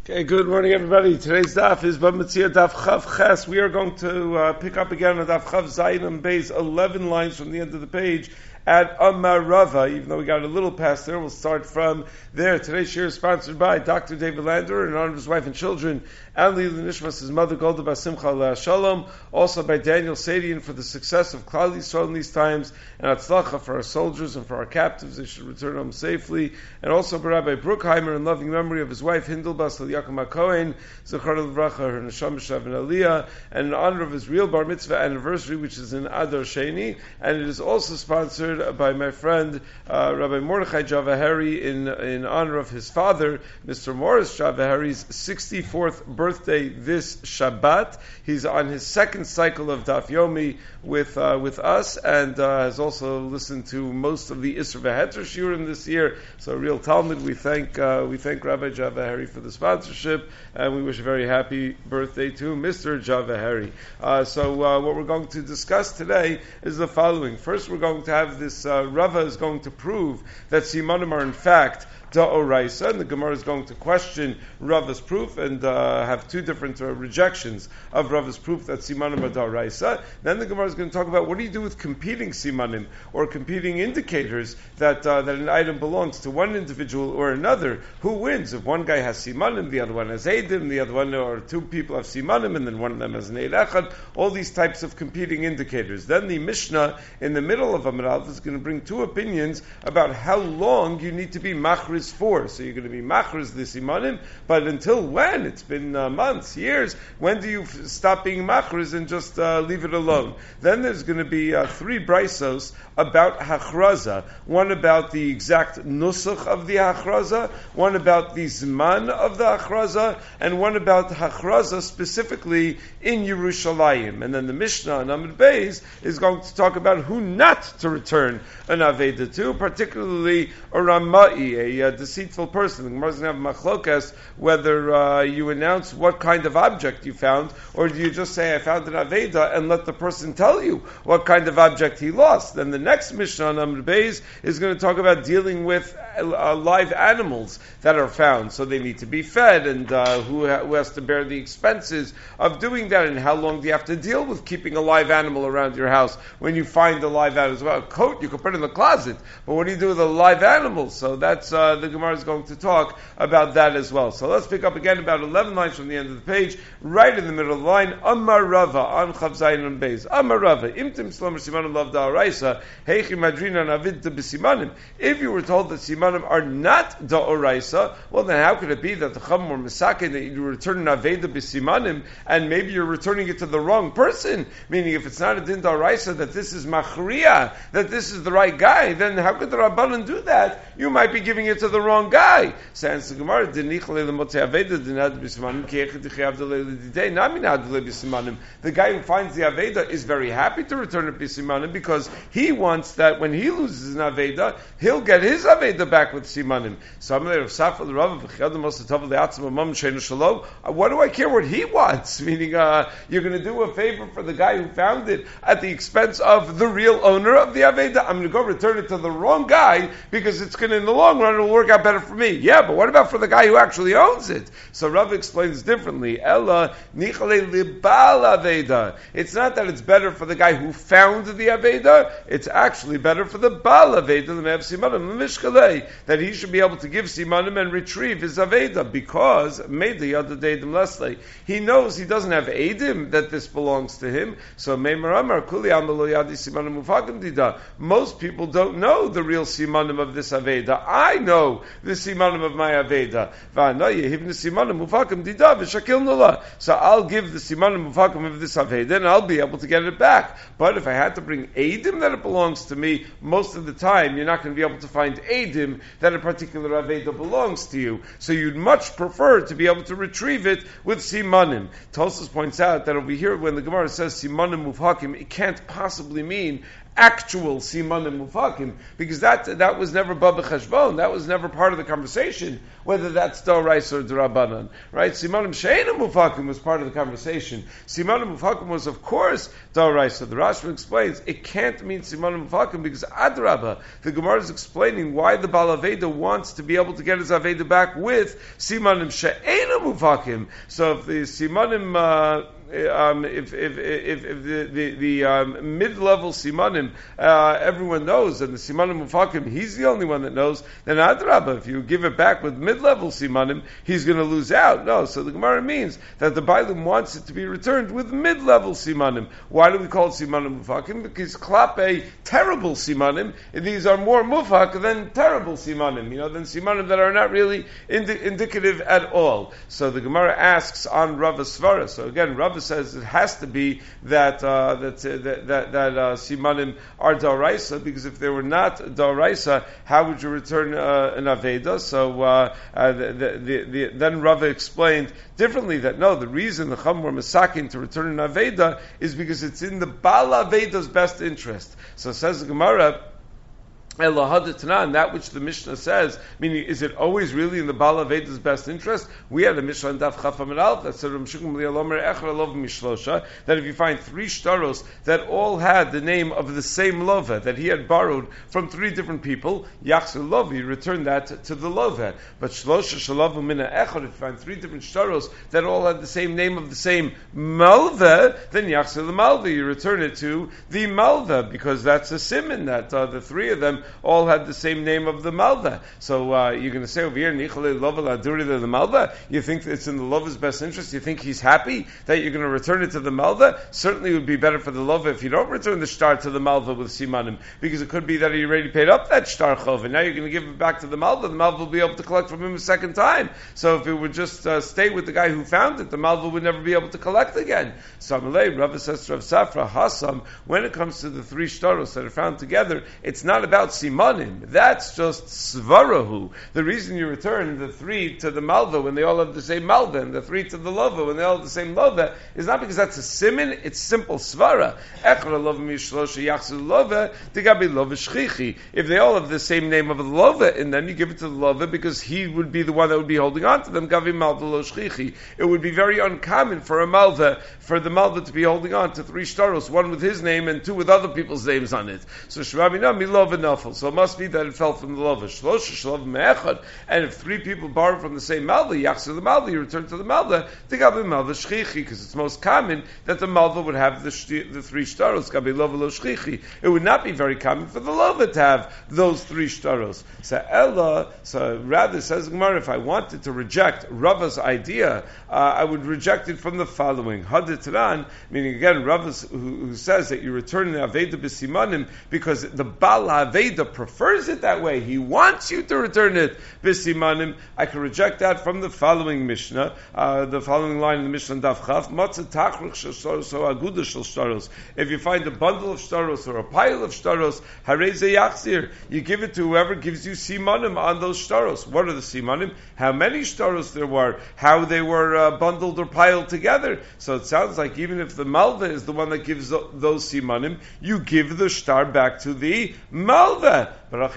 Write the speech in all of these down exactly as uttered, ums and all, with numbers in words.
Okay, good morning, everybody. Today's daf is Bamitzia Daf Chav Ches. We are going to uh, pick up again on Daf Chav Zayin and Beis, eleven lines from the end of the page at Amar Rava. Even though we got a little past there, we'll start from there. Today's share is sponsored by Doctor David Lander in honor of his wife and children, and Lila Nishmas, his mother Golda Bas Simcha Aleh Shalom. Also by Daniel Sadian for the success of Klal Yisrael in these times, and Atzlacha for our soldiers and for our captives. They should return home safely. And also by Rabbi Bruckheimer in loving memory of his wife Hindel Bas Yaakov HaKohen, Zechar Livracha, her Neshama Shav and Aliyah, and in honor of his real Bar Mitzvah anniversary, which is in Adar Sheni. And it is also sponsored by my friend uh, Rabbi Mordechai Javaheri in in honor of his father, Mister Morris Javaheri's sixty-fourth birthday this Shabbat. He's on his second cycle of Daf Yomi with uh, with us, and uh, has also listened to most of the Isra V'Heter Shiurim this year. So, a real Talmud. We thank uh, we thank Rabbi Javaheri for the sponsorship, and we wish a very happy birthday to Mister Javaheri. Uh, so, uh, what we're going to discuss today is the following. First, we're going to have this. Uh, Rava is going to prove that Simanim are in fact Da'oraisa, and the Gemara is going to question Rava's proof and uh, have two different uh, rejections of Rava's proof that Simanim are Da'oraisa. Then the Gemara is going to talk about what do you do with competing Simanim or competing indicators that uh, that an item belongs to one individual or another. Who wins? If one guy has Simanim, the other one has Eidim, the other one or two people have Simanim, and then one of them has an Eid Echad. All these types of competing indicators. Then the Mishnah in the middle of Amar Aleph is going to bring two opinions about how long you need to be machriz for. So you're going to be machriz the simanim, but until when? It's been uh, months, years. When do you f- stop being machriz and just uh, leave it alone? Then there's going to be uh, three braisos about hachraza. One about the exact nusach of the hachraza, one about the zman of the hachraza, and one about hachraza specifically in Yerushalayim. And then the Mishnah on Amud Beis is going to talk about who not to return an aveda to, particularly a ramai, a, a deceitful person. The Gemara is going to have machlokas whether uh, you announce what kind of object you found, or do you just say, I found an aveda, and let the person tell you what kind of object he lost. Then the next Mishnah on Amud Beis is going to talk about dealing with uh, live animals that are found. So they need to be fed, and uh, who, ha- who has to bear the expenses of doing that, and how long do you have to deal with keeping a live animal around your house when you find a live animal? Well, a coat you can put in the closet, but what do you do with a live animal? So that's uh, the Gemara is going to talk about that as well. So let's pick up again about eleven lines from the end of the page, right in the middle of the line. Amar Rava on Chav Zayin and Beis. Amar Rava imtim slomer simanim lav da'oraisa heichi madrina navid b'simanim. If you were told that simanim are not da'oraisa, well then how could it be that the chum or misakin that you return an aveda b'simanim and maybe you're returning it to the wrong person? Meaning if it's not a din da'oraisa that this is machriya, that this is the right guy, then how could the Rabbanan do that? You might be giving it to the wrong guy. Says the Gemara, the guy who finds the Aveda is very happy to return it b'simanim because he wants that when he loses an Aveda, he'll get his Aveda back with simanim. What do I care what he wants? Meaning, uh, you're going to do a favor for the guy who found it at the expense of the real owner of the Aveda. I'm going to go return it to the wrong guy because it's going to, in the long run, it'll work out better for me. Yeah, but what about for the guy who actually owns it? So Rav explains differently. Ella nichale libal aveda. It's not that it's better for the guy who found the aveda. It's actually better for the bal aveda, the mev simanim, the mishkalei, that he should be able to give simanim and retrieve his aveda because made the other day leslie. He knows he doesn't have edim that this belongs to him. So meimar amar kuli amalo yadi simanim mufakim dida. Most people don't know the real simanim of this aveda. I know the simanim of my aveda. So I'll give the simanim mufakim of this aveda and I'll be able to get it back. But if I had to bring edim that it belongs to me, most of the time you're not going to be able to find edim that a particular aveda belongs to you. So you'd much prefer to be able to retrieve it with simanim. Tosfos points out that over here when the Gemara says simanim mufakim, it can't possibly mean actual simanim mufakim, because that that was never baba cheshbon, that was never part of the conversation, whether that's d'oraisa or d'rabbanan, right? Simanim she'ena mufakim was part of the conversation. Simanim mufakim was, of course, d'oraisa. The Rashba explains it can't mean simanim mufakim because adrabah, the Gemara is explaining why the Baal Aveda wants to be able to get his Aveda back with simanim she'ena mufakim. So if the simanim uh, Um, if, if, if, if the, the, the um, mid-level simanim, uh, everyone knows, and the simanim mufakim, he's the only one that knows, then adrabah, if you give it back with mid-level simanim, he's going to lose out. No, so the Gemara means that the Bailim wants it to be returned with mid-level simanim. Why do we call it simanim mufakim? Because klape, terrible simanim, these are more mufak than terrible simanim, you know, than simanim that are not really indi- indicative at all. So the Gemara asks on Rava Svara. So again, Rava says it has to be that uh, that uh, that that, that uh, simanim are d'oraisa, because if they were not d'oraisa, how would you return uh, an aveda? So uh, uh, the, the, the, then Rava explained differently that no, the reason the Chum were masakin to return an aveda is because it's in the Baal Aveda's best interest. So says the Gemara, and that which the Mishnah says, meaning, is it always really in the Baal Aveda's best interest? We had a Mishnah in Daf Chafam and Alf that said that if you find three shtaros that all had the name of the same lova that he had borrowed from three different people, Yachzir Lova, you return that to the lova. But Shlosha Shalavu Mina Echad, if you find three different shtaros that all had the same name of the same malva, then Yachzir the malva, you return it to the malva, because that's a siman that uh, the three of them all had the same name of the Malva. So uh, you're going to say over here, Nichale Lova Laduri the Malva? You think it's in the Lova's best interest? You think he's happy that you're going to return it to the Malva? Certainly it would be better for the Lova if you don't return the shtar to the Malva with Simanim, because it could be that he already paid up that shtar chov, and now you're going to give it back to the Malva. The Malva will be able to collect from him a second time. So if it would just uh, stay with the guy who found it, the Malva would never be able to collect again. Samalei, Rava says to Rav Safra, Hasam, when it comes to the three shtaros that are found together, it's not about simanim. That's just svarahu. The reason you return the three to the malva when they all have the same malva, and the three to the lova when they all have the same lova, is not because that's a siman, it's simple svara. If they all have the same name of the lova, and then you give it to the lova because he would be the one that would be holding on to them, gavi malva lo shchichi. It would be very uncommon for a malva, for the malva to be holding on to three shtaros, one with his name and two with other people's names on it. So shvamina milova nafel. So it must be that it fell from the lova. Shlosha shlov me'echad. And if three people borrow from the same malva, yachzir the malva, you return to the malva, the gabi malva shchichi, because it's most common that the malva would have the, shti, the three shtaros, gabi lova lo shchichi. It would not be very common for the lova to have those three shtaros. So Ella, so rather, says Gemara, if I wanted to reject Rava's idea, uh, I would reject it from the following. Haditran, meaning again, Rava who, who says that you return the Aveda b'simanim because the Baal Aveda prefers it that way. He wants you to return it b'simanim. I can reject that from the following Mishnah, uh, the following line in the Mishnah Daf Chaf, Matzah tachruch shel shtaros or aguda shel shtaros. If you find a bundle of shtaros or a pile of shtaros, harei ze yachzir, you give it to whoever gives you simanim on those shtaros. What are the simanim? How many shtaros there were, how they were uh, bundled or piled together. So it sounds like even if the malva is the one that gives those simanim, you give the shtar back to the malva. Do you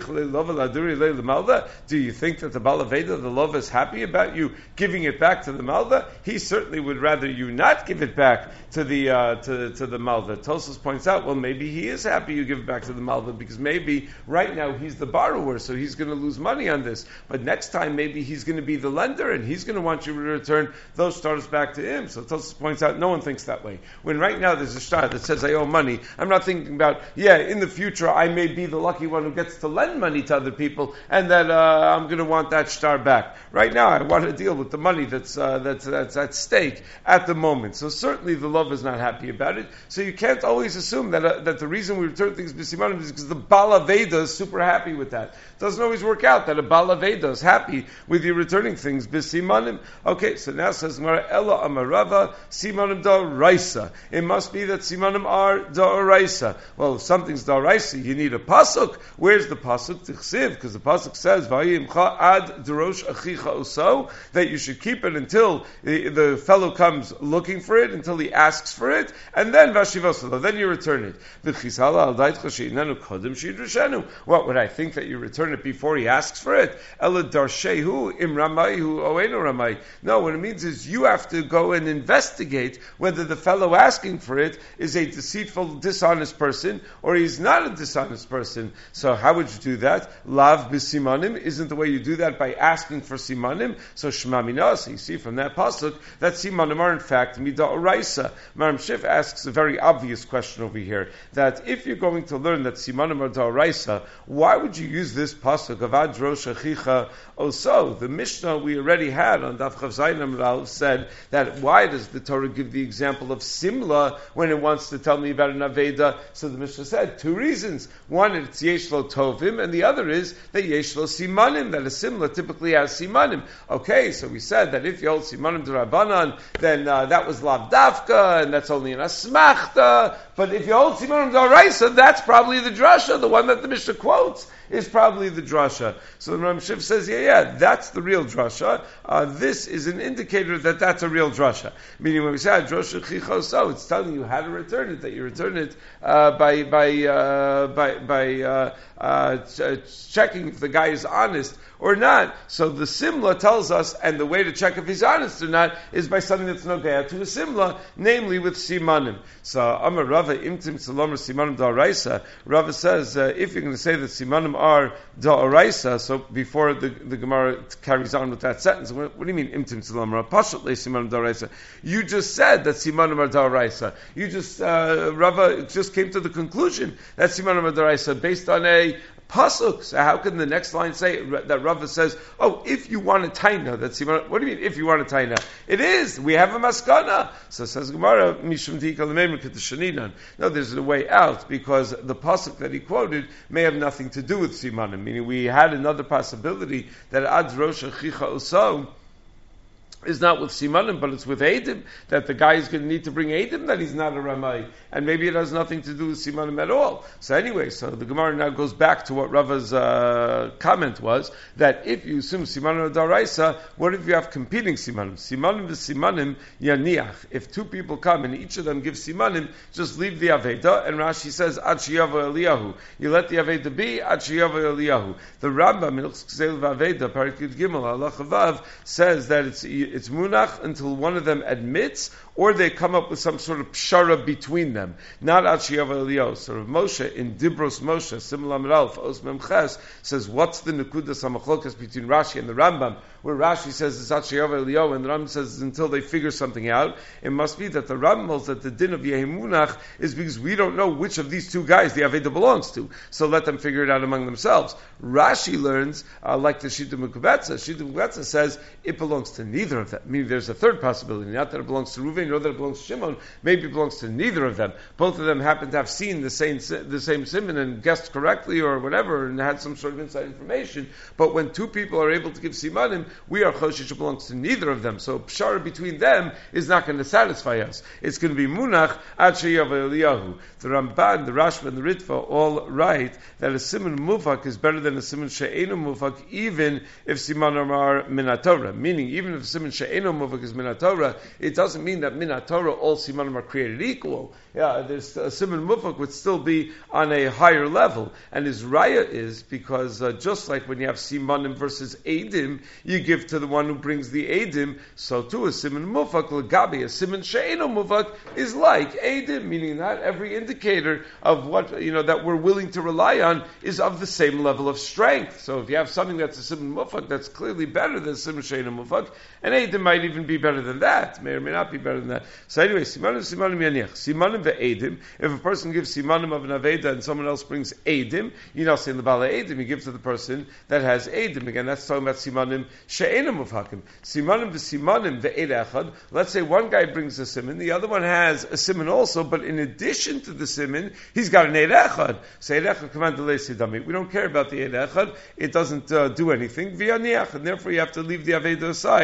think that the Baal Aveda, the lova, is happy about you giving it back to the malva? He certainly would rather you not give it back to the uh, to, to the malva. Tosfos points out, well, maybe he is happy you give it back to the malva, because maybe right now he's the borrower, so he's going to lose money on this. But next time, maybe he's going to be the lender, and he's going to want you to return those stars back to him. So Tosfos points out, no one thinks that way. When right now there's a star that says, I owe money, I'm not thinking about, yeah, in the future I may be the lucky one who gets to lend money to other people, and that uh, I'm going to want that star back. Right now, I want to deal with the money that's uh, that's that's at stake at the moment. So certainly, the love is not happy about it. So you can't always assume that uh, that the reason we return things b'simanim is because the Baal Aveda is super happy with that. It doesn't always work out that a Baal Aveda is happy with you returning things b'simanim. Okay, so now says Gemara, Ella Amarava simanim da'oraisa. It must be that simanim are da'oraisa. Well, if something's da'oraisa, you need a pasuk. Where's the pasuk? Tichsiv, because the pasuk says, "Vayimcha ad derosh achicha oso," that you should keep it until the, the fellow comes looking for it, until he asks for it, and then vashivosalo, then you return it. What would I think that you return it before he asks for it? Ela darshehu im ramayhu oenu ramay. No, what it means is you have to go and investigate whether the fellow asking for it is a deceitful, dishonest person, or he's not a dishonest person. So how would you do that? Lav b'simanim, isn't the way you do that by asking for simanim? So shema mina, so you see from that pasuk that simanim are in fact midah oraisa. Maram Shif asks a very obvious question over here, that if you're going to learn that simanim are da'oraisa, why would you use this pasuk of ad rosh achicha oso? The Mishnah we already had on Daf Chav Zayin Amud Aleph said that why does the Torah give the example of simla when it wants to tell me about an aveda? So the Mishnah said two reasons. One, it's yesh lo tovim, and the other is that yesh lo simanim, that a simla typically has simanim. Okay, so we said that if you hold simanim d'Rabbanan, then uh, that was lav dafka, and that's only an asmachta. But if you hold simanim d'Oraisa, that's probably the drasha, the one that the Mishnah quotes is probably the drasha. So the Ram Shiv says, yeah, yeah, that's the real drasha. Uh, this is an indicator that that's a real drasha. Meaning when we say drasha chicho, so it's telling you how to return it, that you return it uh, by by uh, by by uh, uh, ch- checking if the guy is honest or not. So the simla tells us, and the way to check if he's honest or not is by something that's no gaya to a simla, namely with simanim. So Amar Rava imtim salom simanim da'oraisa. Rava says uh, if you're going to say that simanim are da'oraisa, so before the, the Gemara carries on with that sentence, what, what do you mean imtim salom pashat le simanim da'oraisa? You just said that simanim are da'oraisa. You just uh, Rava just came to the conclusion that simanim are da'oraisa based on a pasuk. So how can the next line say that Rava says, oh, if you want a taina, that's what do you mean, if you want a taina? It is. We have a maskana. So says Gemara, Mishum Tika L'Meimer K'Tashaninan. No, there's a way out, because the pasuk that he quoted may have nothing to do with simanim. Meaning we had another possibility that ad rosh achicha oso is not with simanim, but it's with Eidim, that the guy is going to need to bring Eidim, that he's not a Ramai. And maybe it has nothing to do with simanim at all. So anyway, so the Gemara now goes back to what Rava's uh, comment was, that if you assume simanim are daraisa, what if you have competing simanim? Simanim is simanim yaniach. If two people come and each of them gives simanim, just leave the Aveda, and Rashi says, ad sheyavo Eliyahu. You let the Aveda be, ad sheyavo Eliyahu. The Rambam, in Chesel V'Aveda, Parakid Gimel, Allah Chavav, says that it's it's munach until one of them admits, or they come up with some sort of pshara between them. Not ad sheyav Eliyahu. So Rav Moshe in Dibros Moshe, Simul Amud Aleph, Os Mem Ches, says, what's the nekudas hamachlokas between Rashi and the Rambam? Where Rashi says it's ad sheyav Eliyahu, and the Rambam says it's until they figure something out. It must be that the Rambam holds that the din of Yehimunach is because we don't know which of these two guys the Aveda belongs to. So let them figure it out among themselves. Rashi learns, uh, like the Shita Mekubetza. Shita Mekubetza says it belongs to neither of them. Meaning there's a third possibility, not that it belongs to Reuven, nor that it belongs to Shimon. Maybe it belongs to neither of them. Both of them happen to have seen the same the same simon and guessed correctly or whatever, and had some sort of inside information. But when two people are able to give simanim, we are choshish it belongs to neither of them. So pshara between them is not going to satisfy us. It's going to be munach ad sheyav Eliyahu. The Ramban, the Rashba, and the Ritva all write that a simon mufak is better than a simon she'enu mufak, even if simanim are minatorah. Meaning, even if simon she'enu mufak is minatorah, it doesn't mean that minatorah all simanim are created equal. Yeah, there's a simon mufak would still be on a higher level, and his raya is because uh, just like when you have simanim versus edim, you give to the one who brings the edim. So too a simon mufak legabi, a simon she'enu mufak is like edim, meaning that every indicator of what you know that we're willing to rely on is of the same level of strength. So if you have something that's a simon mufak that's clearly better than simon she'enu mufak, and edim might even be better than that, may or may not be better than that. So anyway, simanim simanim yaniach, simanim ve'edim. If a person gives simanim of an aveda and someone else brings edim, you know, saying the bala edim, you give to the person that has edim. Again, that's talking about simanim she'enam mufhakim. Simanim v'simanim ve'ed echad. Let's say one guy brings a siman, the other one has a siman also, but in addition to the siman, he's got an eid echad. So eid echad command delay sidami. We don't care about the eid echad. It doesn't uh, do anything. V'yaniach, and therefore you have to leave the aveda aside.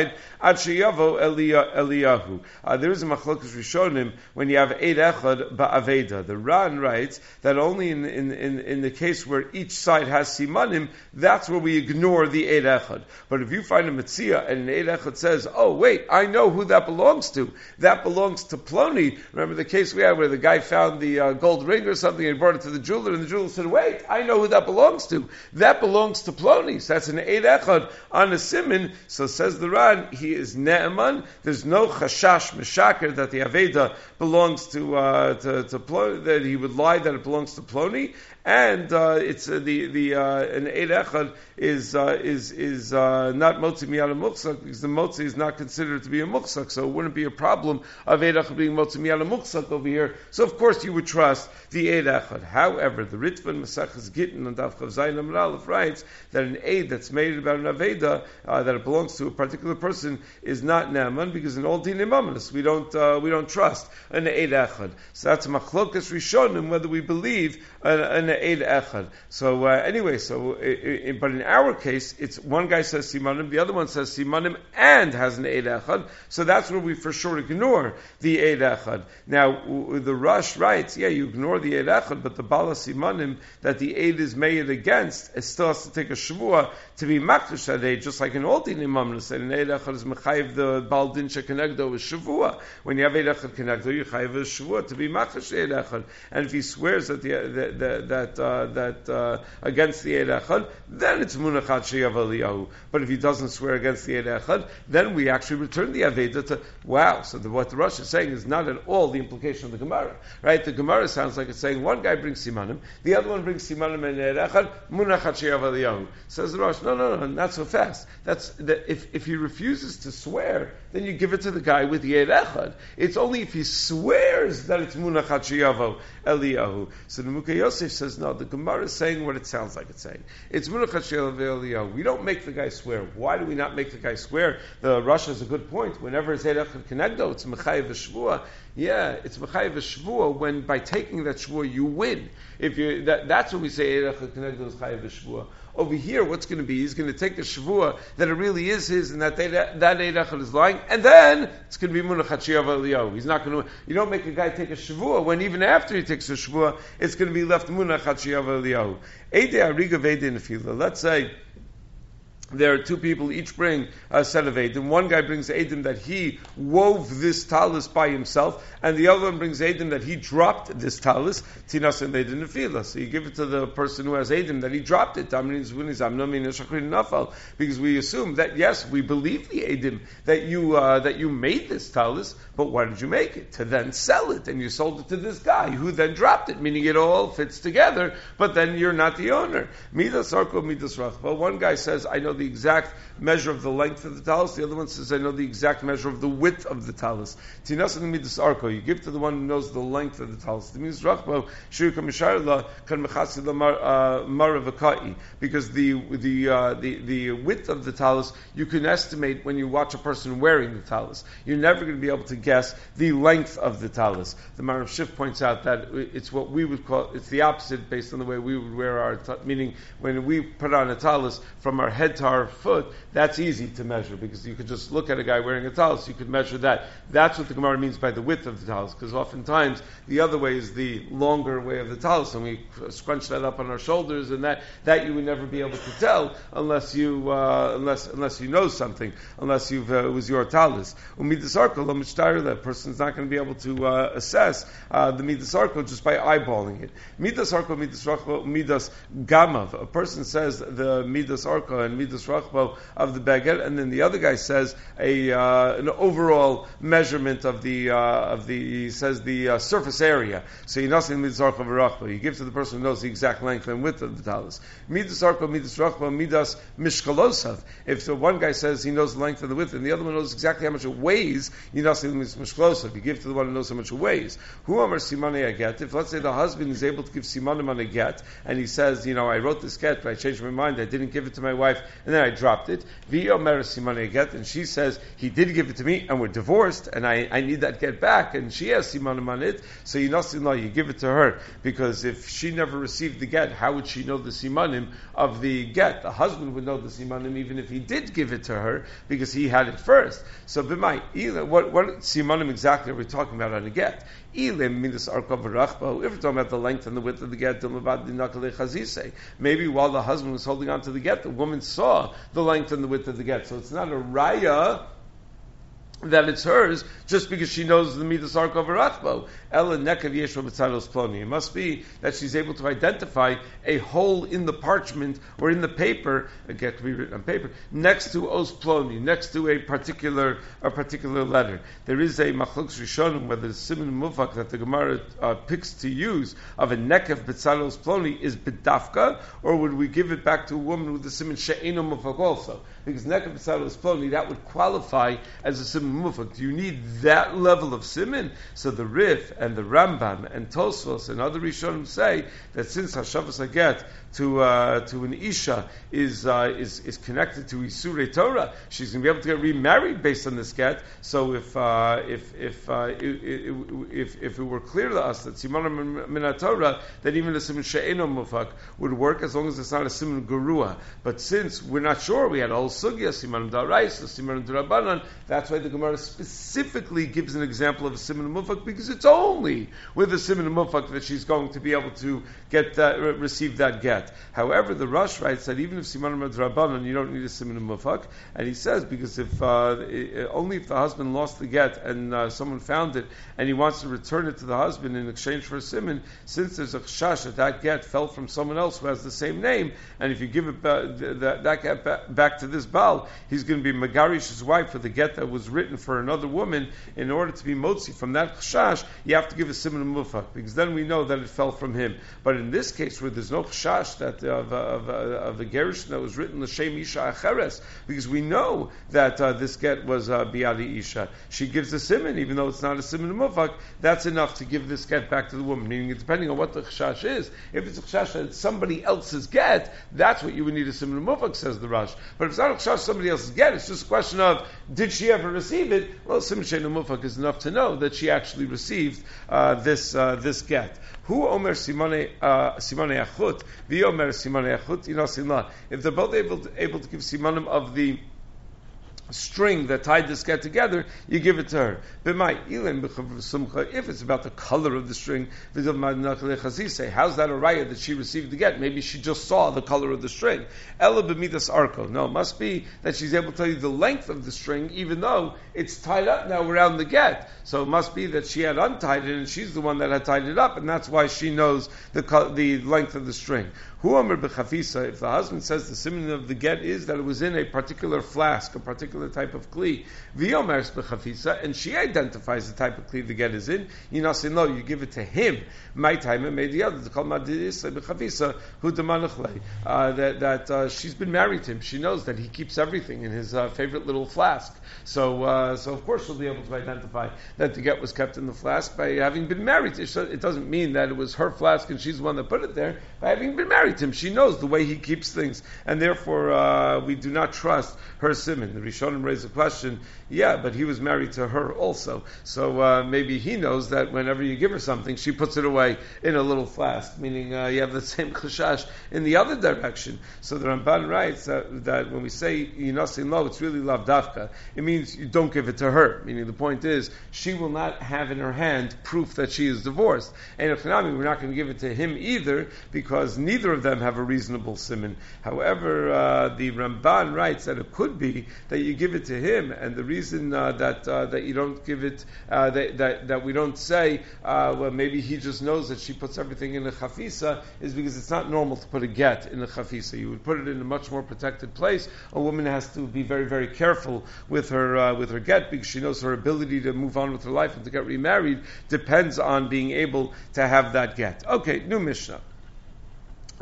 ad sheyavo Eliyahu. Uh, there is a machlokas rishonim when you have eid echad ba'aveda. The Ran writes that only in, in, in, in the case where each side has simanim, that's where we ignore the eid echad. But if you find a metzia and an eid echad says, oh wait, I know who that belongs to. That belongs to Ploni. Remember the case we had where the guy found the uh, gold ring or something and he brought it to the jeweler, and the jeweler said, wait, I know who that belongs to. That belongs to Ploni. So that's an eid echad on a siman. So says the Ran, he is ne'eman. There's no chashash meshaker that the aveda belongs to uh, to, to Ploni, that he would lie that it belongs to Ploni. And uh, it's uh, the the uh, an eid echad is uh, is is uh, not motzi miyad muchsak, because the motzi is not considered to be a muchsak, so it wouldn't be a problem of eid echad being motzi miyad muchsak over here. So of course you would trust the eid echad. However, the Ritva in Maseches Gittin on Daf Chav Zayin Amud Aleph writes that an eid that's made about an aveda uh, that it belongs to a particular person is not ne'eman, because in all dinim amanis we don't uh, we don't trust an eid echad. So that's a machlokas rishonim whether we believe an, an eid echad. So uh, anyway, so it, it, but in our case, it's one guy says simanim, the other one says simanim and has an eid echad. So that's where we for sure ignore the eid echad. Now w- the Rush writes, yeah, you ignore the eid echad, but the bala simanim that the eid is made against, it still has to take a shvua to be makdash that eid, just like in all dinim amanis. And an eid echad is mechayiv the bal din shekenegdo with shvua. When you have eid echad kenegdo, you chayiv a shvua to be makdash eid echad. And if he swears that the, the, the that uh, that uh, against the eid echad, then it's munachat sheyav Eliyahu. But if he doesn't swear against the eid echad, then we actually return the aveda to wow. So the, what the Rosh is saying is not at all the implication of the Gemara, right? The Gemara sounds like it's saying one guy brings simanim, the other one brings simanim and eid echad, munachat sheyav Eliyahu. Says the Rosh, no, no, no, not so fast. That's that if if he refuses to swear, then you give it to the guy with the eid echad. It's only if he swears that it's munachat sheyav Eliyahu. So the Mukha Yosef says no. The Gemara is saying what it sounds like it's saying. It's munachat sheyav Eliyahu. We don't make the guy swear. Why do we not make the guy swear? The Rosh has a good point. Whenever it's eid echad kenegdo, it's mechayiv v'shvua. Yeah, it's mechayiv v'shvua when by taking that shvua you win. If you that, that's when we say eid echad kenegdo is chayiv v'shvua. Over here, what's going to be? He's going to take a shvua that it really is his, and that they, that eid echad is lying, and then it's going to be munachat sheyav Eliyahu. He's not going to. You don't make a guy take a shvua when even after he takes a shvua, it's going to be left munachat sheyav Eliyahu. Eidei ariga veidei nefila. Let's say there are two people, each bring a set of Eidim. One guy brings Eidim that he wove this talis by himself, and the other one brings Eidim that he dropped this talis. Tinas and Eidim nefila. So you give it to the person who has Eidim that he dropped it. Because we assume that yes, we believe the Eidim that you uh, that you made this talis, but why did you make it? To then sell it, and you sold it to this guy who then dropped it, meaning it all fits together, but then you're not the owner. Midas arko, midas rachba. One guy says, I know the exact measure of the length of the talis. The other one says, I know the exact measure of the width of the talis. Tinas and midas arko. You give to the one who knows the length of the talis. The midas rachba shirka misharla kan mechasid maravaka'i, because the the uh, the the width of the talis you can estimate when you watch a person wearing the talis. You're never going to be able to guess the length of the talis. The Marav Shif points out that it's what we would call, it's the opposite based on the way we would wear our, ta- meaning when we put on a talis from our head to our foot, that's easy to measure because you could just look at a guy wearing a talis, you could measure that. That's what the Gemara means by the width of the talis, because oftentimes the other way is the longer way of the talis, and we scrunch that up on our shoulders, and that, that you would never be able to tell unless you uh, unless unless you know something, unless you've uh, it was your talis. Umidas arko lo mitztayr, that person's not going to be able to uh, assess uh, the midas arko just by eyeballing it. Midas arko, midas rachbo, midas gamav. A person says the midas arko and midas rachbo of the baguette, and then the other guy says a uh, an overall measurement of the uh, of the he says the uh, surface area. So you know midas arko v'rachbo. You give to the person who knows the exact length and width of the talis. Midas arko, midas rachbo, midas mishkalosav. If the one guy says he knows the length and the width, and the other one knows exactly how much it weighs, you know mishkalosav. You give to the one who knows how much it weighs. Who amar simane a get? If let's say the husband is able to give simanim on a get, and he says, you know, I wrote this get, but I changed my mind. I didn't give it to my wife and then I dropped it. V'yomer simanei get, and she says he did give it to me, and we're divorced, and I, I need that get back, and she has simanim on it. So you know, you give it to her, because if she never received the get, how would she know the simanim of the get? The husband would know the simanim even if he did give it to her, because he had it first. So b'may, what what simanim exactly are we talking about on a get? If we're talking about the length and the width of the get, maybe while the husband was holding on to the get, the woman saw the length and the width of the get. So it's not a raya that it's hers just because she knows the midas arkov v'rachbo. Ela nekav yeshua b'tzados ploni. It must be that she's able to identify a hole in the parchment or in the paper. A get can be written on paper next to os ploni, next to a particular a particular letter. There is a machlokes rishonim whether the siman mufak that the Gemara uh, picks to use of a nekav b'tzados ploni is b'dafka, or would we give it back to a woman with the siman she'eno mufak also? Because nekav b'tzados ploni, that would qualify as a siman mufak. Do you need that level of siman? So the Rif and the Rambam and Tosfos and other Rishonim say that since Hashavas Haget to uh, to an Isha is uh, is is connected to Isurei Torah, she's going to be able to get remarried based on this get. So if uh, if if, uh, if if if it were clear to us that Simon min Torah, that even a siman she'eno mufak would work as long as it's not a siman gerua. But since we're not sure, we had a whole sugya siman daraisa, siman darabanan. That's why the Gemara specifically gives an example of a siman mufak, because it's only with a siman mufak that she's going to be able to get that, receive that get. However, the Rosh writes that even if siman madrabanan, you don't need a siman mufak, and he says because if uh, it, only if the husband lost the get and uh, someone found it and he wants to return it to the husband in exchange for a siman, since there's a chashash that that get fell from someone else who has the same name, and if you give it ba- that, that get back, back to this Baal, he's going to be Megarish's wife for the get that was written for another woman. In order to be motzi from that chashash, you have to give a siman mufak, because then we know that it fell from him. But in this case, where there's no chashash that uh, of, of, of a gerushin that was written l'shem isha acheres, because we know that uh, this get was uh, biadi isha, she gives a siman, even though it's not a siman mufak. That's enough to give this get back to the woman. Meaning, depending on what the chashash is, if it's a chashash that it's somebody else's get, that's what you would need a siman mufak, says the Rosh. But if it's not a chashash somebody else's get, it's just a question of did she ever receive it? Well, siman she'eno mufak is enough to know that she actually received uh, this uh, this get. Who omer simone simone achut? Vi omer simone achut inasinlah. If they're both able to, able to give simanim of the string that tied this get together, you give it to her. If it's about the color of the string, how's that a raya that she received the get? Maybe she just saw the color of the string. No, it must be that she's able to tell you the length of the string, even though it's tied up now around the get. So it must be that she had untied it, and she's the one that had tied it up, and that's why she knows the the length of the string. Hu Amr b'chafisa, if the husband says the siman of the get is that it was in a particular flask, a particular type of kli, v'yomers b'chafisa, and she identifies the type of kli the get is in, you know, say no, you give it to him. My time and made the other. Called madidis b'chafisa hu demanachlei. That that uh, she's been married to him. She knows that he keeps everything in his uh, favorite little flask. So uh, so of course she'll be able to identify that the get was kept in the flask by having been married to him. It doesn't mean that it was her flask and she's the one that put it there. By having been married to him, she knows the way he keeps things, and therefore uh, we do not trust her siman. The Rishonim raise a question. Yeah, but he was married to her also, so uh, maybe he knows that whenever you give her something, she puts it away in a little flask. Meaning uh, you have the same chashash in the other direction. So the Ramban writes that, that when we say yinasin lo, it's really lav dafka. It means you don't give it to her. Meaning the point is she will not have in her hand proof that she is divorced. And if not, we're not going to give it to him either, because neither of them have a reasonable siman. However, uh, the Ramban writes that it could be that you give it to him, and the reason uh, that uh, that you don't give it, uh, that, that that we don't say, uh, well, maybe he just knows that she puts everything in a chafisa, is because it's not normal to put a get in a chafisa. You would put it in a much more protected place. A woman has to be very, very careful with her uh, with her get, because she knows her ability to move on with her life and to get remarried depends on being able to have that get. Okay, new Mishnah.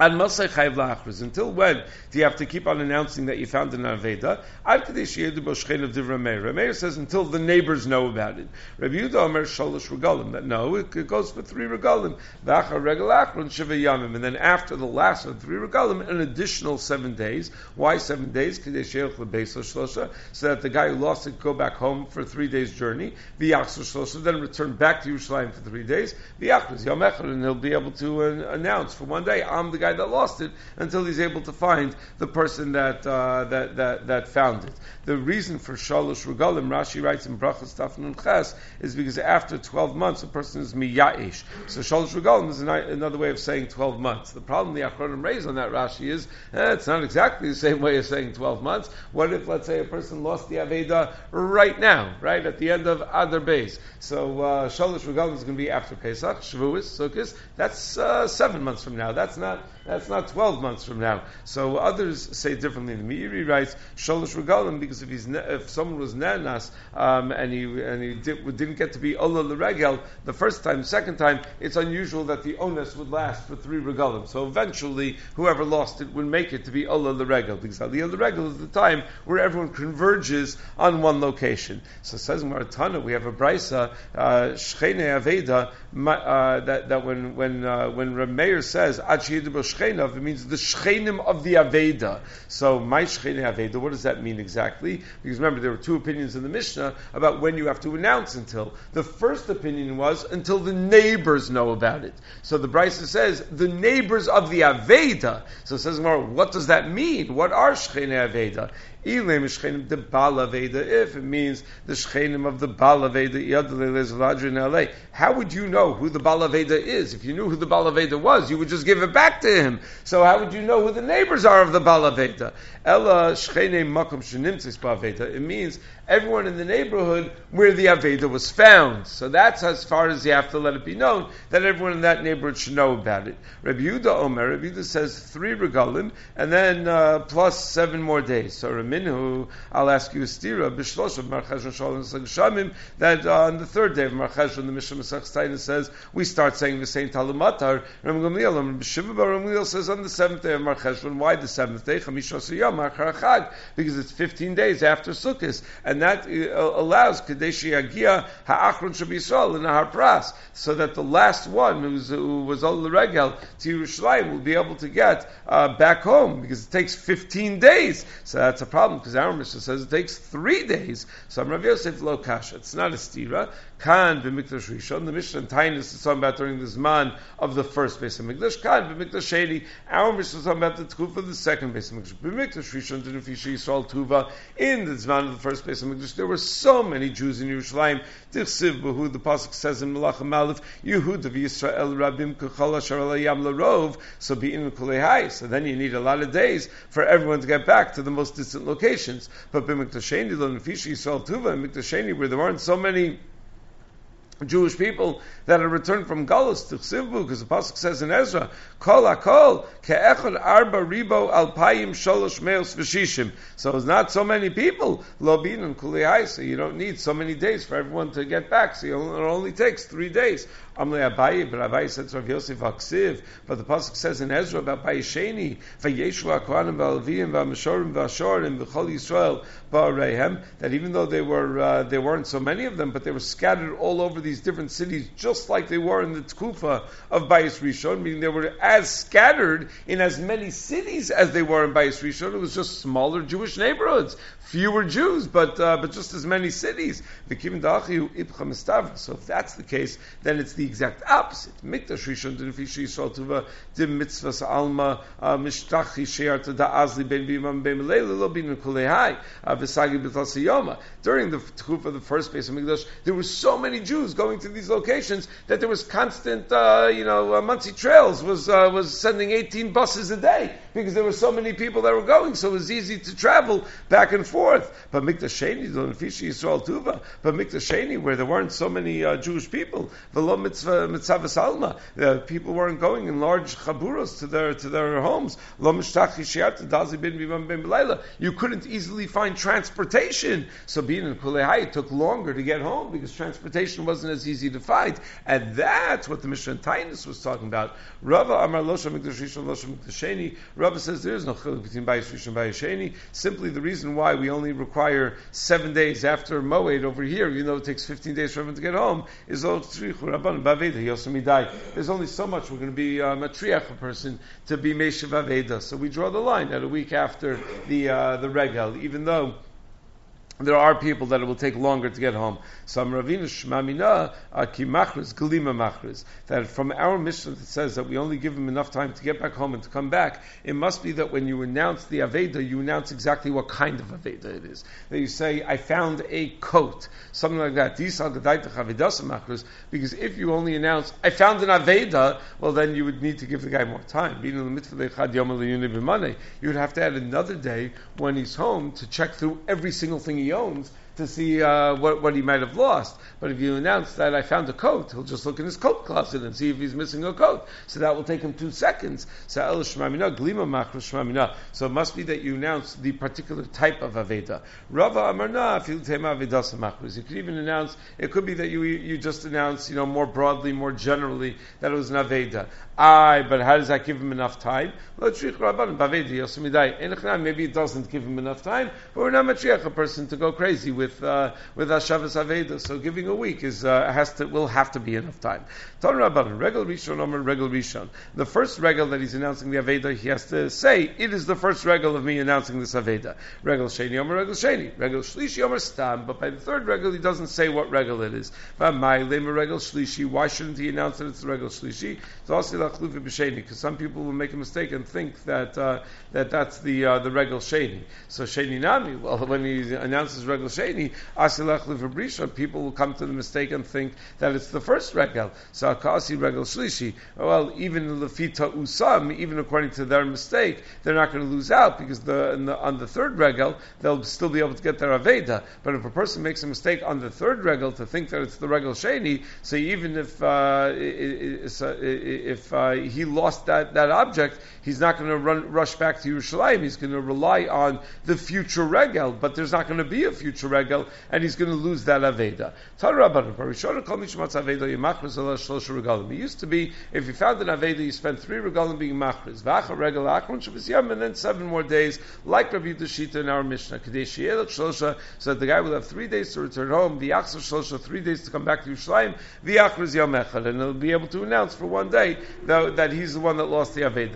And Masay Chayv La'achriz. Until when do you have to keep on announcing that you found an Aveda? Ad Kadei Sheyedu Bo Shchein of Divrei Meir. Meir says until the neighbors know about it. Rabbi Yehuda Omer Shalosh Regalim. That no, it, it goes for three Regalim. V'achar Regel Achron Sheva Yamim. And then after the last of three Regalim, an additional seven days. Why seven days? Kadei Sheyach Lebeis Shlosha. So that the guy who lost it go back home for a three days journey. V'yachzor Shlosha. Then return back to Yerushalayim for three days. V'yachriz Yom Echad. And he'll be able to uh, announce for one day, I'm the guy that lost it, until he's able to find the person that uh, that, that that found it. The reason for Shalosh Regalim, Rashi writes in Brachas Taf Nun Ches, is because after twelve months a person is miya'ish. So Shalosh Regalim is another way of saying twelve months. The problem the Achronim raise on that Rashi is eh, it's not exactly the same way of saying twelve months. What if, let's say, a person lost the Aveda right now, right at the end of Adar Beis? So uh, Shalosh Regalim is going to be after Pesach, Shavuos, Sukkot. That's uh, seven months from now. That's not that's not twelve months from now. So others say differently. The Meiri writes Shalosh Regalim because if he's if someone was Nanas um, and he and he did, didn't get to be Ola L'Regel the first time, second time, it's unusual that the onus would last for three Regalim. So eventually, whoever lost it would make it to be Ola L'Regel because Aliyah L'Regel is the time where everyone converges on one location. So it says in Maratana we have a brisa Shcheinei Aveda uh, that that when when uh, when Reb Meir says Ad Sheyedu Bo Shcheinav, it means the Shcheinim of the Aveda. So my Shcheinei Aveda, what does that mean exactly? Because remember there were two opinions in the Mishnah about when you have to announce until. The first opinion was until the neighbors know about it. So the brisa says the neighbors of the Aveda. So it says, what does that mean? What are Shcheinei Aveda? If it means the Shchenim of the Baal Aveda, how would you know who the Baal Aveda is? If you knew who the Baal Aveda was, you would just give it back to him. So how would you know who the neighbors are of the Baal Aveda? Ella Shchenim Makom Shenimtzis Ba'Aveda. It means everyone in the neighborhood where the Aveda was found. So that's as far as you have to let it be known that everyone in that neighborhood should know about it. Rabbi Yehuda Omer, Rabbi Yehuda says three regalim and then uh, plus seven more days. So Minhu, I'll ask you a stira, b'shlosh of Mar Cheshvan Shalom Shamim, that uh, on the third day of Mar Cheshvan, the Mishnah Masech Taina says, we start saying the same Talumatar. Ram Gamliel, Ram B'Shiva Bar Gamliel says on the seventh day of Mar Cheshvan. Why the seventh day? Chamisha Siyam Mar Chag, because it's fifteen days after Sukkot, and that uh, allows Kadeshi Yagia Ha'achron Shabisol in Nahar Pras, so that the last one who's, who was Ol Regel to Yerushalayim will be able to get uh, back home, because it takes fifteen days. So that's a problem, because our Mishnah says it takes three days. So Rav Yosef lo kasha. It's not a stira. Kan b'mikdash rishon. The Mishnah in Tainus is talking about during the Zman of the first base of Mikdash. Kan b'mikdash sheni. Our Mishnah is talking about the Tkufa of the second base of Mikdash. B'mikdash rishon d'nufishi Yisrael tuva. In the Zman of the first base of Mikdash, there were so many Jews in Yerushalayim. Tichsiv b'hu, the pasuk says in Melachim Aleph, Yehuda v'Yisrael rabim k'chol asher alayam larov. So be'in kulei. So then you need a lot of days for everyone to get back to the most distant locations. But b'mikdasheni lo nefishi Yisrael tuva, and Mikdasheni where there weren't so many Jewish people that had returned from Galus to Chsivbu, because the pasuk says in Ezra, Kol HaKol ke'echad arba ribo alpayim sholosh meos v'shishim. So it's not so many people, lo binun kulei, so you don't need so many days for everyone to get back, so it only takes three days. Amle Abaye, but Abaye said to Rav Yosef Aksiv, but the pasuk says in Ezra about Bayesheni, Vayeshu HaKohanim v'Alevim v'Amishorim v'Ashorim v'Chol Yisrael ba'areihem, that even though they were uh, there weren't so many of them, but they were scattered all over these different cities, just like they were in the Tkufa of Bayis Rishon, meaning they were as scattered in as many cities as they were in Bayis Rishon. It was just smaller Jewish neighborhoods, fewer Jews, but uh, but just as many cities. So if that's the case, then it's the exact opposite. Mikdash Rishon d'Nefishi Yisrael Tuva Dim Mitzvahs Alma Mishtachi Shear to Da'azli Ben Bimam Ben Melela Lo Bin Kulehai V'Sagi B'Tal Siyoma. During the Tkufa of the first base of Mikdash, there were so many Jews going to these locations that there was constant, uh, you know, uh, Muncie Trails was uh, was sending eighteen buses a day because there were so many people that were going, so it was easy to travel back and forth. forth. But Mikdash Sheni, Fishi Yisrael Tuva, but Mikdash Sheni, where there weren't so many uh, Jewish people, V'lo mitzvah mitzvah salma, the people weren't going in large chaburos to their to their homes. Lo mishtach yishiat dazi bin bivam ben belayla. You couldn't easily find transportation, so being in Kulei it took longer to get home because transportation wasn't as easy to find, and that's what the Mishnah Tainus was talking about. Rava Amar Losha Mikdash Rishon Losha Mikdash Sheni. Rava says there is no chiluk between Bayis Rishon and Bayis Sheni. Simply the reason why we only require seven days after Moed over here, even though it takes fifteen days for everyone to get home, is there's only so much we're going to be uh, matriach a person to be Meshav Aveda. So we draw the line at a week after the uh, the regel, even though there are people that it will take longer to get home. Some Ravina Shmamina ki machris glima machris. That from our Mishnah that says that we only give him enough time to get back home and to come back. It must be that when you announce the aveda, you announce exactly what kind of aveda it is. That you say, "I found a coat," something like that. Because if you only announce, "I found an aveda," well, then you would need to give the guy more time. You would have to add another day when he's home to check through every single thing he owns to see uh, what, what he might have lost. But if you announce that I found a coat, he'll just look in his coat closet and see if he's missing a coat. So that will take him two seconds. So it must be that you announce the particular type of Aveda. Rava Amarna, you could even announce, it could be that you you just announce, you know, more broadly, more generally, that it was an Aveda. Aye, but how does that give him enough time? Maybe it doesn't give him enough time, but we're not matriach a person to go crazy with uh, with Hashavas Aveda. So giving a week is uh, has to will have to be enough time. Ton Rabban, Regel Rishon Omer Regel Rishon. The first regel that he's announcing the Aveda, he has to say, it is the first regel of me announcing this Aveda. Regel Sheni Omer Regel Sheni. Regel Shlishi Omer Stam. But by the third regel, he doesn't say what regel it is. Regel Shlishi. Why shouldn't he announce that it's the Regel Shlishi? Because some people will make a mistake and think that uh, that that's the uh, the Regel Sheni. So Sheni Nami. Well, when he announces Regel Sheni, Asilach Livabrisha, people will come to the mistake and think that it's the first Regel. So Akasi Regel Shlishi. Well, even Lefita Usam, even according to their mistake, they're not going to lose out because the, the on the third Regel they'll still be able to get their Aveda. But if a person makes a mistake on the third Regel to think that it's the Regel Sheni, so even if uh, if uh, he lost that, that object, he's not going to run rush back to Yerushalayim. He's going to rely on the future regel, but there's not going to be a future regel, and he's going to lose that aveda. It used to be, if you found an aveda, you spent three regalim being machriz, and then seven more days, like Rabbi Yudah in our Mishnah, so that the guy will have three days to return home, three days to come back to Yerushalayim, and he'll be able to announce for one day that, that he's the one that lost the aveda.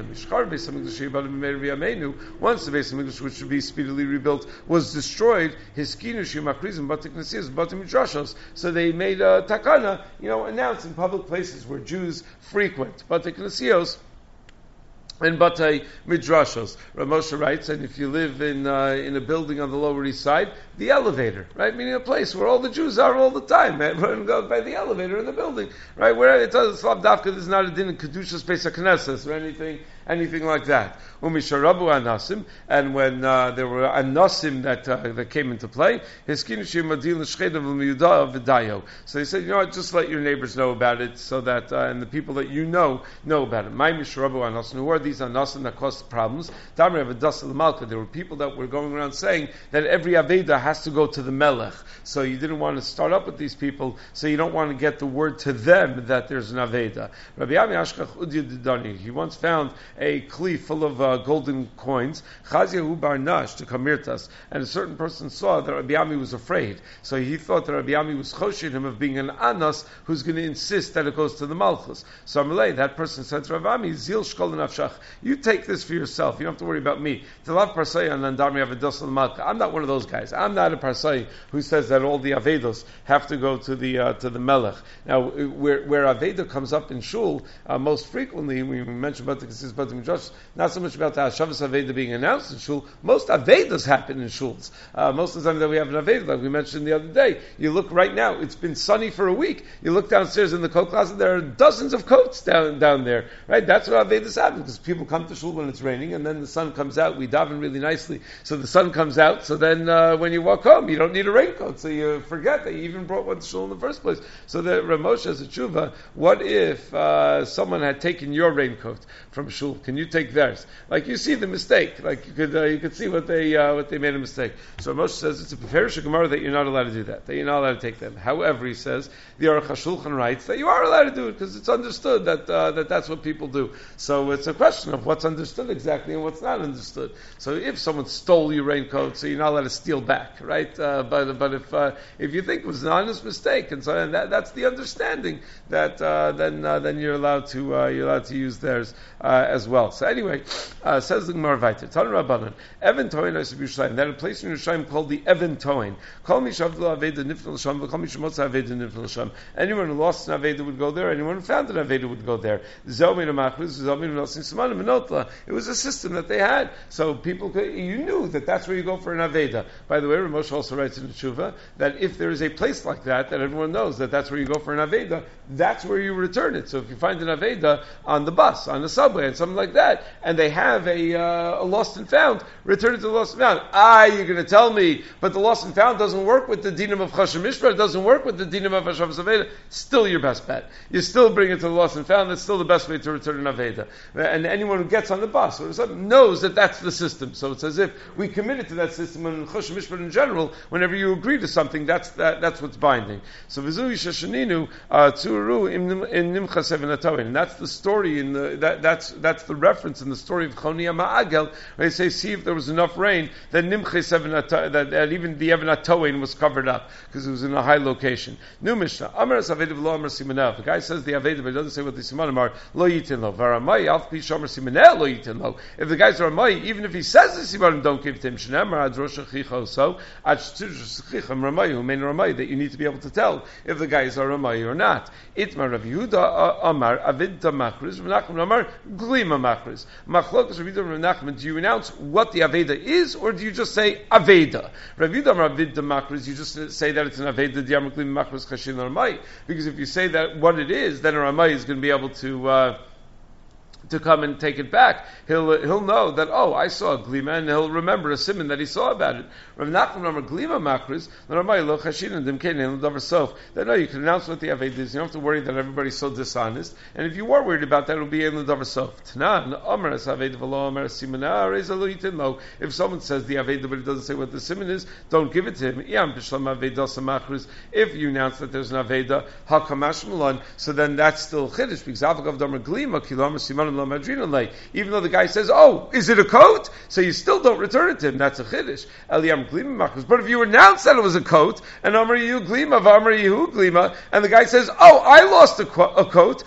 Once the Beis Hamikdash, which should be speedily rebuilt, was destroyed, his kinushim makrizim batik nesiyos batim midrashos. So they made a takana, you know, announced in public places where Jews frequent batik nesiyos and batei midrashos. Rav Moshe writes, and if you live in uh, in a building on the Lower East Side, the elevator, right? Meaning a place where all the Jews are all the time. Everyone goes by the elevator in the building, right? Where it does Slav Dafka, this is not a din in Kedushas Pesach Knesses or anything, anything like that. Umisharabu anasim, and when uh, there were anasim that uh, that came into play, his kinushim adil l'shchedav l'miyudah v'dayo. So they said, you know what, just let your neighbors know about it, so that uh, and the people that you know know about it. My misharabu anasim, who are these anasim that caused problems? Damri avadasa l'malka. There were people that were going around saying that every aveda has to go to the melech. So you didn't want to start up with these people, so you don't want to get the word to them that there's an aveda. Rabbi Ami Ashkach Udya Didani, he once found a kli full of uh, golden coins, Chazyahu Bar Nash to Kamirtas, and a certain person saw that Rabbi Ami was afraid. So he thought that Rabbi Ami was choshed him of being an anas who's going to insist that it goes to the Malchus. So Amalei, that person said to Rabbi Ami, Zil Shkol Nafshach, you take this for yourself, you don't have to worry about me. Telav Parsai and Nandarmi Avados Malka. I'm not one of those guys. I'm not a Parsai who says that all the Avedos have to go to the uh, to the Melech. Now, where where Aveda comes up in Shul, uh, most frequently, we mentioned about the to Midrash, not so much about the Hashavas Aveda being announced in shul. Most Avedas happen in shuls. Uh, most of the time that we have an Aveda, like we mentioned the other day, you look right now, it's been sunny for a week. You look downstairs in the coat closet, there are dozens of coats down down there. Right? That's what Avedas happen, because people come to shul when it's raining, and then the sun comes out. We daven really nicely, so the sun comes out, so then uh, when you walk home, you don't need a raincoat, so you forget that you even brought one to shul in the first place. So the Rav Moshe has a tshuva, what if uh, someone had taken your raincoat from shul? Can you take theirs? Like you see the mistake, like you could uh, you could see what they uh, what they made a mistake. So Rav Moshe says it's a Beferish Gemara that you're not allowed to do that, that you're not allowed to take them. However, he says the Aruch HaShulchan writes that you are allowed to do it, because it's understood that uh, that that's what people do. So it's a question of what's understood exactly and what's not understood. So if someone stole your raincoat, so you're not allowed to steal back, right? Uh, but but if uh, if you think it was an honest mistake, and so and that, that's the understanding, that uh, then uh, then you're allowed to uh, you're allowed to use theirs uh, as well. So anyway, uh, says the Gemara Vayter, Tan Rabbanan, Evan Toin is Yerushalayim. That a place in Yerushalayim called the Evan Toin. Call me Shavdul Aveda Nifnel Sham. Call me Shemotza Aveda Nifnel Sham. Anyone who lost an Aveda would go there. Anyone who found an Aveda would go there. Zomin Amachris, Zomin Nosin Simanim Menotla. It was a system that they had, so people could, you knew that that's where you go for an Aveda. By the way, Rav Moshe also writes in the Tshuva that if there is a place like that, that everyone knows that that's where you go for an Aveda, that's where you return it. So if you find an Aveda on the bus, on the subway, and something like that, and they have a, uh, a lost and found, return it to the lost and found. Ah, you're going to tell me, but the lost and found doesn't work with the dinim of Chashem Mishpah, it doesn't work with the dinim of Hashavas Aveda. Still your best bet. You still bring it to the lost and found, that's still the best way to return an Aveda. And anyone who gets on the bus or something knows that that's the system. So it's as if we committed to that system, and Chashem Mishpah in general, whenever you agree to something, that's that, that's what's binding. So Vizu Yishashaninu Tzuru in Nimcha Seven Atoin. And that's the story in the that, that's that's the reference in the story of Choni Ma'agel, where they say, see if there was enough rain, that Nimcha Seven Atoin, that, that even the Evan Atoin was covered up because it was in a high location. New Mishnah. Amar Saved Lo Amar Simanev. The guy says the Aveda, but he doesn't say what the Simanim are. Lo Yitin Lo. Varamai Alf Pi Shomer Simanel Lo Yitin Lo. If the guy's Ramai, even if he says the Simanim, don't give to him. Shneimar Ad Rosh Hachicha So Ad Shtush Chicham Ramai Hu Mein Ramai, that you need to be able to tell if the guys are Ramai or not. Itmar Rav Yehuda Amar Avid Tamachris Rav Nachman Amar Glima Machris. Machlokas Rav Yehuda Rav Nachman. Do you announce what the Aveda is, or do you just say Aveda? Rav Yehuda Amar Avid Tamachris. You just say that it's an Aveda Diam Glima Machris Chashin Ramai. Because if you say that what it is, then a Ramai is going to be able to. Uh, to come and take it back. He'll he'll know that, oh, I saw a glima, and he'll remember a simon that he saw about it. Rav Nachman Amar glima makris, lo chashin and dimkein davar sof. That no, you can announce what the aved is. You don't have to worry that everybody's so dishonest. And if you are worried about that, it'll be in the davar sof. Tanan Amar as aved v'lo Amar simana reza lo yitin lo. If someone says the aved but it doesn't say what the simon is, don't give it to him. Iyam b'shlam aveda samachris. If you announce that there's an aveda hakamash malon, so then that's still chiddush because avagav davar glima kilomar siman. Even though the guy says, oh, is it a coat? So you still don't return it to him. That's a chiddush. But if you announce that it was a coat, and Amar Yehu Glima, Amar Yehu Glima, and the guy says, oh, I lost a, qu- a coat,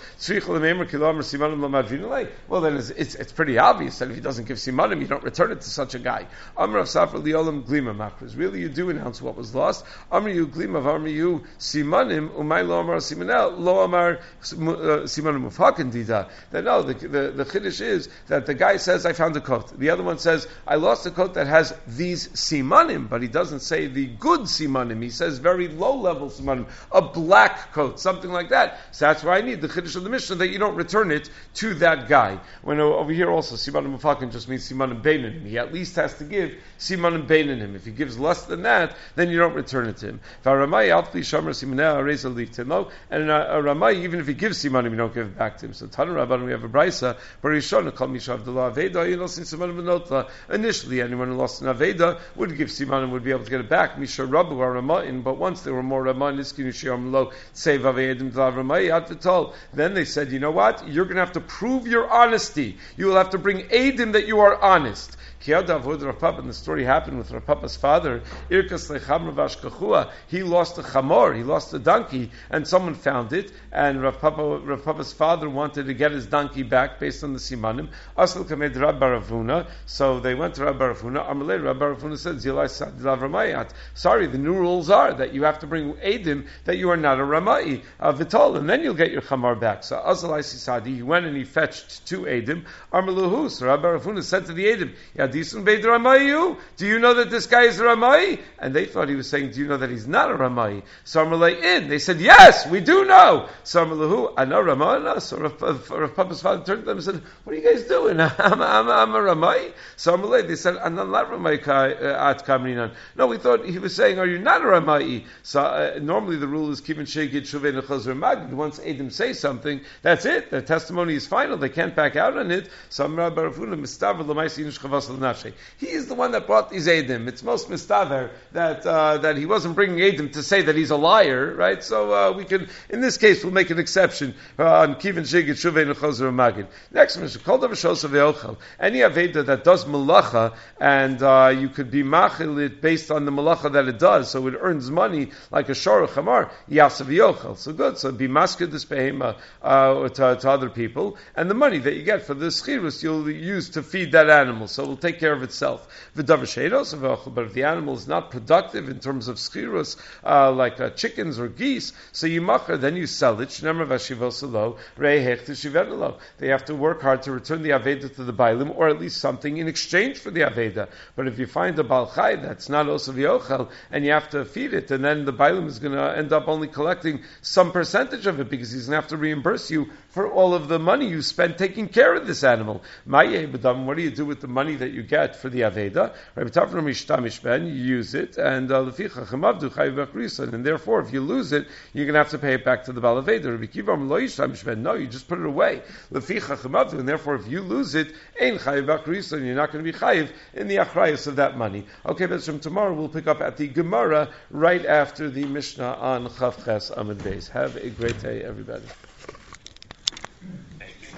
well then it's, it's, it's pretty obvious that if he doesn't give simanim, you don't return it to such a guy. Amar Safar Liolam Glima Makras. Really, you do announce what was lost. Amar Yehu Glima, Amar Yehu Simanim, Umay Lo Amar Simanel, Lo Amar Simanim Ufhaken Dida. That no, the, the The, the chiddush is that the guy says, I found a coat. The other one says, I lost a coat that has these simanim, but he doesn't say the good simanim. He says very low-level simanim, a black coat, something like that. So that's why I need the chiddush of the Mishnah, that you don't return it to that guy. When over here also, simanim mufakin just means simanim beinanim. He at least has to give simanim beinanim. If he gives less than that, then you don't return it to him. And a, a ramai, even if he gives simanim, you don't give it back to him. So Tanu Rabban, we have a brisa. Initially, anyone who lost an Aveda would give Siman and would be able to get it back. Misha Rabu or Ramain, but once there were more Ramain, then they said, you know what? You're going to have to prove your honesty. You will have to bring Eidim that you are honest. And the story happened with Rav Papa's father. He lost a chamor, he lost a donkey, and someone found it, and Rav Papa, Rav Papa's father wanted to get his donkey back. based on the simanim. Asl kamed Rab Bar Avuna. So they went to Rab Bar Avuna. Amalei Rab Bar Avuna said, Zilai Sadilav Ramayat. Sorry, the new rules are that you have to bring edim that you are not a Ramai, a Vitol, and then you'll get your chamar back. So Azalai Sisadi, he went and he fetched two edim. Armaluhu. So Rab Bar Avuna said to the edim, Yadisun Beid Ramayu. Do you know that this guy is a Ramai? And they thought he was saying, do you know that he's not a Ramai? So Amalei in. They said, yes, we do know. So Amalei, I know Ramana. So Rav Papa's father turned to them and said, what are you guys doing? I'm, I'm, I'm a Ramai. So Amalei, they said, I'm not Ramai at Kamrinan. No, we thought he was saying, are you not a Ramai? So uh, normally the rule is Kivin Shegit Shuvei Nechazur Magid. Once Edom say something, that's it. Their testimony is final. They can't back out on it. So Amar Barafuna Mistaver L'Maisi Yinush Chavas L'Nafshei. He is the one that brought these Edom. It's most Mistaver that uh, that he wasn't bringing Edom to say that he's a liar, right? So uh, we can, in this case, we'll make an exception uh, on Kivin Shegit Shuvei Nechazur Magid. Next one is called Davar Shos Aveochel. Any Aveda that does Malacha and uh, you could be machil it based on the Malacha that it does, so it earns money like a Shor Chamar, Yasav Yochel. So good, so be masked this behema uh, to, to other people, and the money that you get for the schirus you'll use to feed that animal, so it will take care of itself. But if the animal is not productive in terms of schirus, uh, like uh, chickens or geese, so you machar, then you sell it. They have to work hard to return the Aveda to the Bailim, or at least something in exchange for the Aveda. But if you find a Balchai that's not also Yochel, and you have to feed it, and then the Bailim is going to end up only collecting some percentage of it, because he's going to have to reimburse you for all of the money you spent taking care of this animal. What do you do with the money that you get for the Aveda? You use it, and uh, and therefore if you lose it, you're going to have to pay it back to the Baal Aveda. No, you just put it away. And therefore if you lose it, you're not going to be chayiv in the achrayus of that money. Okay, but from tomorrow we'll pick up at the Gemara right after the Mishnah on Chav Ches Amud Beis. Have a great day, everybody.